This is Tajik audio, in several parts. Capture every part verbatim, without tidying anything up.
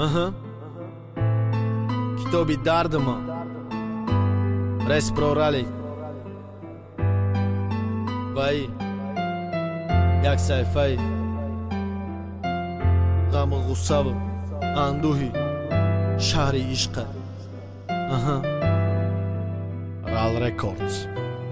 Ага. Китоби дардыма Рейс прорали Ваи Як сайфаи Ғаму ғусаву Андухи Шаҳри ишқа Ага Рал Рекордс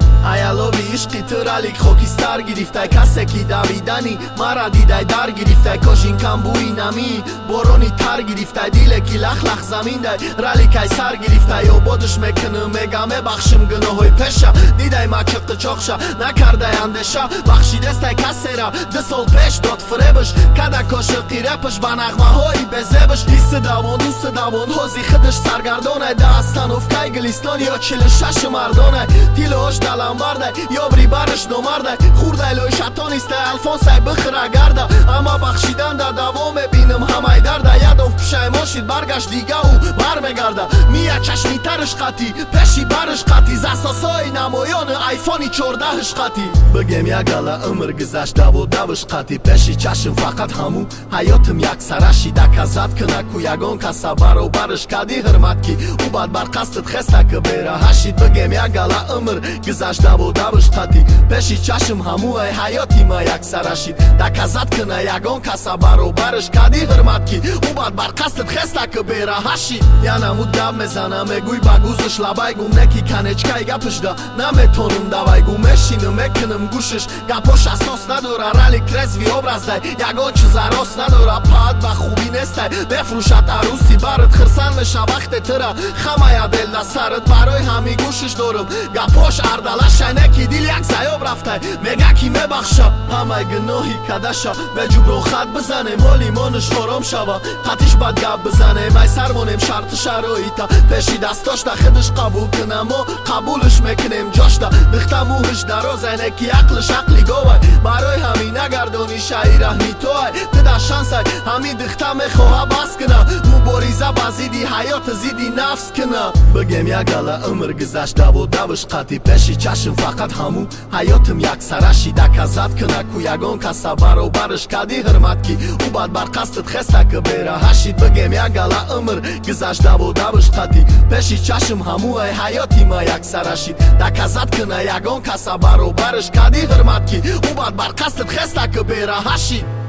Аялови ишқи тыралик хокистар гирифтай касе ки давидани мара дидай дар гирифтай кошин камбуи нами борони тар гирифтай диле ки лахлах заминдай раликай сар гирифтай ободш мекунам мега мебахшим гуноҳои пеша дидай маки қичоқша накардай андеша бахшидестай касера ду сол пеш дод фребш када кошиқи репш ба нағмаҳои безебш исси давон дусси давон ҳози хидш саргардонай да астановкай гилистон ё чили шаш мардонай тилош далам бардай ёбри бараш номардай хурдай лои шатонистай алфонсай бихира гарда ама бахшидан да давом мебинам ҳамай дарда ядов пушаймошид баргашт дигаву бармегарда мия чашми тарш қати пеши барш қати засосои намоёни айфони чордаҳш қати бигем ягала умр гузашт даву давш қати пеши чашм фақат ҳаму ҳаётим яксараши даказад кунаку ягон каса баробарш кади ҳурмат ки ӯ бад бар қастд хестак бераҳашид бигем ягала умр гузашт даву давш қати пеши чашм ҳамуи ҳаёти ма яксарашид даказад куна ягон каса баробарш кади ҳурмат ки ӯ бад бар қастд хестак бераҳашид янаму даб мезанам мегӯй ба гузш лабайгу неки канечкай гапшда наметонам давайгу мешинам мекунам гӯшш гапош асос надора ралик резви образдай ягон чиза рост надора паат ба хубӣ нестай бефрӯшад арӯси барат хирсан меша вақте тира хамая дел да сарат барои ҳами гӯшш дорам гапош ардалашай неки дил як заёб рафтай мега ки мебахша ҳамаи гуноҳи кадаша беҷубро хат бизанем ҳоли монаш ором шава қатиш бад гап бизанем ай сарвонем шарти шароита пеши дастошта хидш қабул кунам мо қабулш мекунем ҷошта дихтаму ҳиш дарозай неки ақлш ақли говай барои ҳамин нагардони шаи раҳми тоай тида шансай ҳамин дихта мехоҳа бас куна мубориза ба зидди ҳаёт зидди нафс куна бигем ягала умр гузашт даву давш қати пеши чашм фақат ҳаму ҳаётим яксараши даказад кунаку ягон каса баробарш кади ҳурмат ки ӯ бад бар қастд хестак бераҳашид бигем ягала умр гузашт даву давш қати пеши чашм ҳамуи ҳаёти ма яксарашид даказад куна ягон каса баробарш кади ҳурмат ки ӯ бад бар қастд хестак бераҳашид